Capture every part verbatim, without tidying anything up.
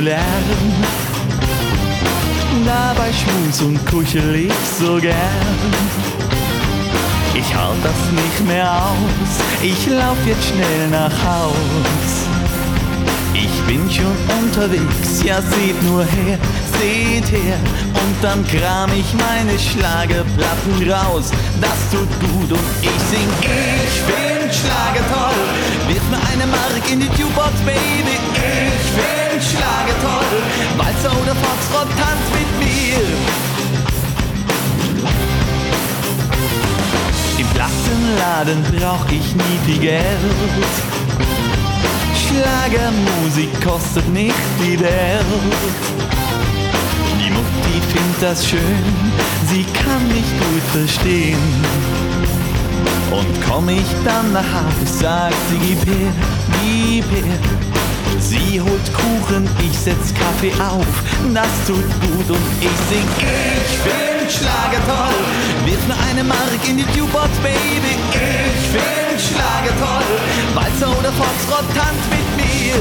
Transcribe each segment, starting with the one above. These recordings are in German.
Lärm. Dabei schmus und kuschel ich so gern. Ich halt das nicht mehr aus, ich lauf jetzt schnell nach Haus. Ich bin schon unterwegs, ja seht nur her, seht her. Und dann kram ich meine Schlagerplatten raus. Das tut gut und ich sing, ich bin schlagertoll. Wirf mir eine Mark in die Jukebox, Baby. Ich bin schlagertoll. Walzer oder Foxtrott, tanz mit mir. Im Plattenladen brauch ich nie viel Geld. Schlagermusik kostet nicht viel Geld. Die Mutti findet das schön, sie kann mich gut verstehen. Und komm ich dann nach Haus, sagt sie, gib her, gib her. Sie holt Kuchen, ich setz Kaffee auf, das tut gut und ich sing, ich bin schlagertoll. Wirf mir eine Mark in die Jukebox, Baby. Ich bin schlagertoll. Walzer oder Foxtrott, tanz mit mir.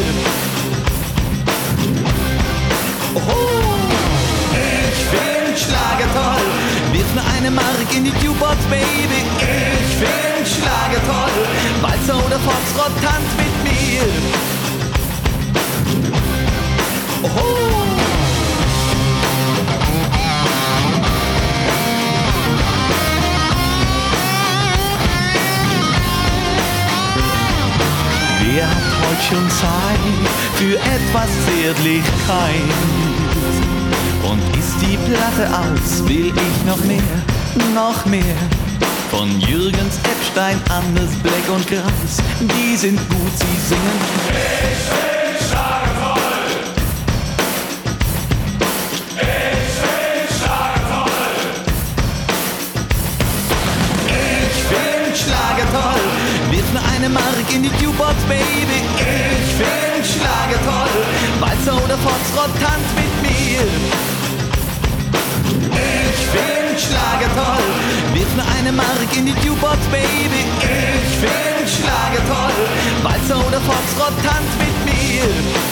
Oh, ich bin schlagertoll. Wirf mir eine Mark in die Jukebox, Baby. Ich bin schlagertoll. Walzer oder Foxtrott, tanz mit mir. Oh. Wer hat heute schon Zeit für etwas Zärtlichkeit? Und ist die Platte aus, will ich noch mehr, noch mehr. Von Jürgens, Epstein, Anders, Black und Kraus, die sind gut, sie singen. Ich bin schlagertoll. Ich bin schlagertoll. Ich bin schlagertoll. Wirf mir eine Mark in die Jukebox, Baby. Ich bin schlagertoll. Walzer oder Foxtrott, tanz mit mir. Ich bin schlagertoll. Wirf mir eine Mark in die Jukebox, Baby. Ich bin schlagertoll. Walzer oder Foxtrott, tanz mit mir.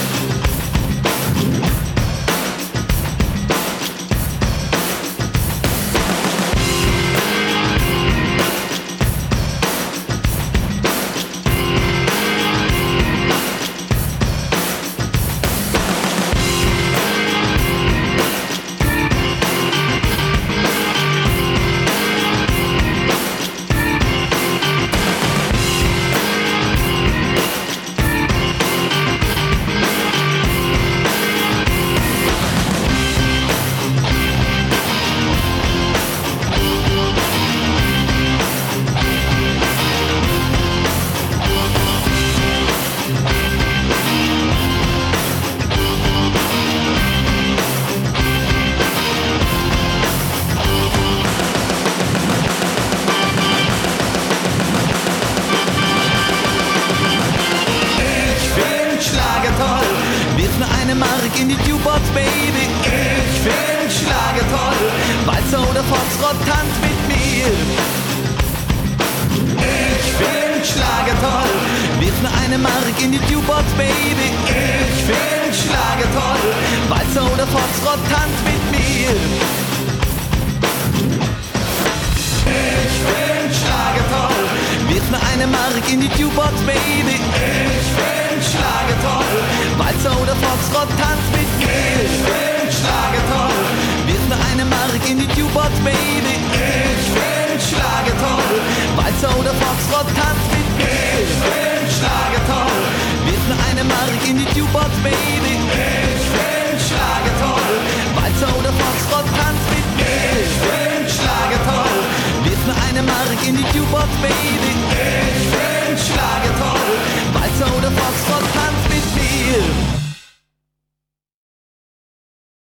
Wirf mir eine Mark in die Jukebox, Baby. Ich bin schlagertoll. Walzer oder Foxtrott, tanz mit mir. Ich bin schlagertoll. Wirf mir eine Mark in die Jukebox, Baby. Ich bin schlagertoll. Walzer oder Foxtrott, tanz mit mir. Ich bin schlagertoll. Wirf mir eine Mark in die Jukebox, Baby. Ich bin schlagertoll. Walzer oder Foxtrott, tanz mit mir. Ich bin schlagertoll. Wirf mir eine Mark in die Jukebox, Baby. Ich bin schlagertoll. Walzer oder Foxtrott, tanz mit mir. Ich bin schlagertoll. Wirf mir eine Mark in die Jukebox, Baby. Ich bin schlagertoll. Walzer oder Foxtrott, tanz mit mir. Ich bin schlagertoll. Wirf mir eine Mark in die Jukebox, Baby.